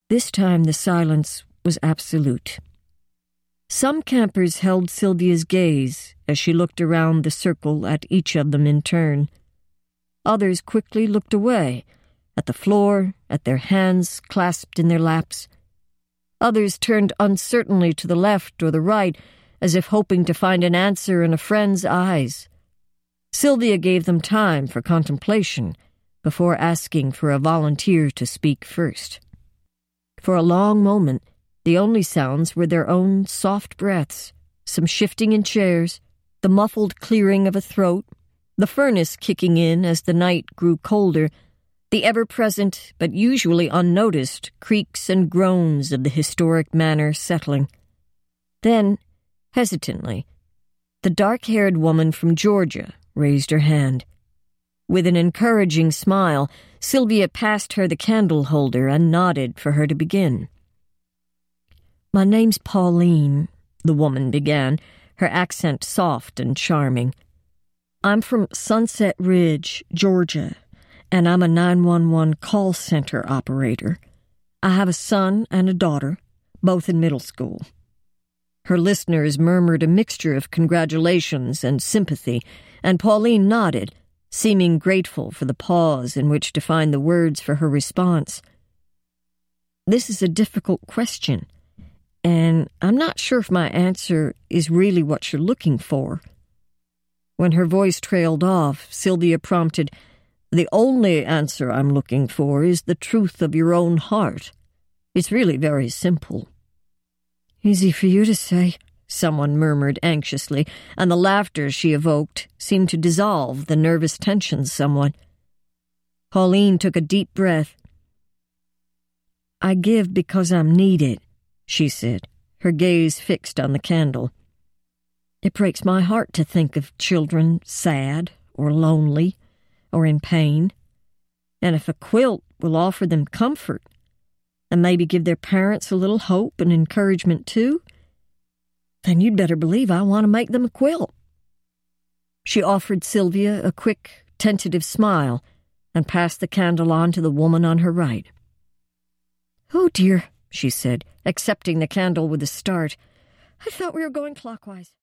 This time the silence was absolute. Some campers held Sylvia's gaze as she looked around the circle at each of them in turn. Others quickly looked away, at the floor, at their hands clasped in their laps. Others turned uncertainly to the left or the right, as if hoping to find an answer in a friend's eyes. Sylvia gave them time for contemplation before asking for a volunteer to speak first. For a long moment, the only sounds were their own soft breaths, some shifting in chairs, the muffled clearing of a throat, the furnace kicking in as the night grew colder, the ever-present but usually unnoticed creaks and groans of the historic manor settling. Then, hesitantly, the dark-haired woman from Georgia raised her hand. With an encouraging smile, Sylvia passed her the candle holder and nodded for her to begin. "My name's Pauline," the woman began, her accent soft and charming. "I'm from Sunset Ridge, Georgia, and I'm a 911 call center operator. I have a son and a daughter, both in middle school." Her listeners murmured a mixture of congratulations and sympathy, and Pauline nodded, seeming grateful for the pause in which to find the words for her response. "This is a difficult question, and I'm not sure if my answer is really what you're looking for." When her voice trailed off, Sylvia prompted, "The only answer I'm looking for is the truth of your own heart. It's really very simple." "Easy for you to say," someone murmured anxiously, and the laughter she evoked seemed to dissolve the nervous tension somewhat. Pauline took a deep breath. "I give because I'm needed," she said, her gaze fixed on the candle. "It breaks my heart to think of children sad or lonely or in pain, and if a quilt will offer them comfort and maybe give their parents a little hope and encouragement too, then you'd better believe I want to make them a quilt." She offered Sylvia a quick, tentative smile and passed the candle on to the woman on her right. "Oh dear," she said, accepting the candle with a start. "I thought we were going clockwise."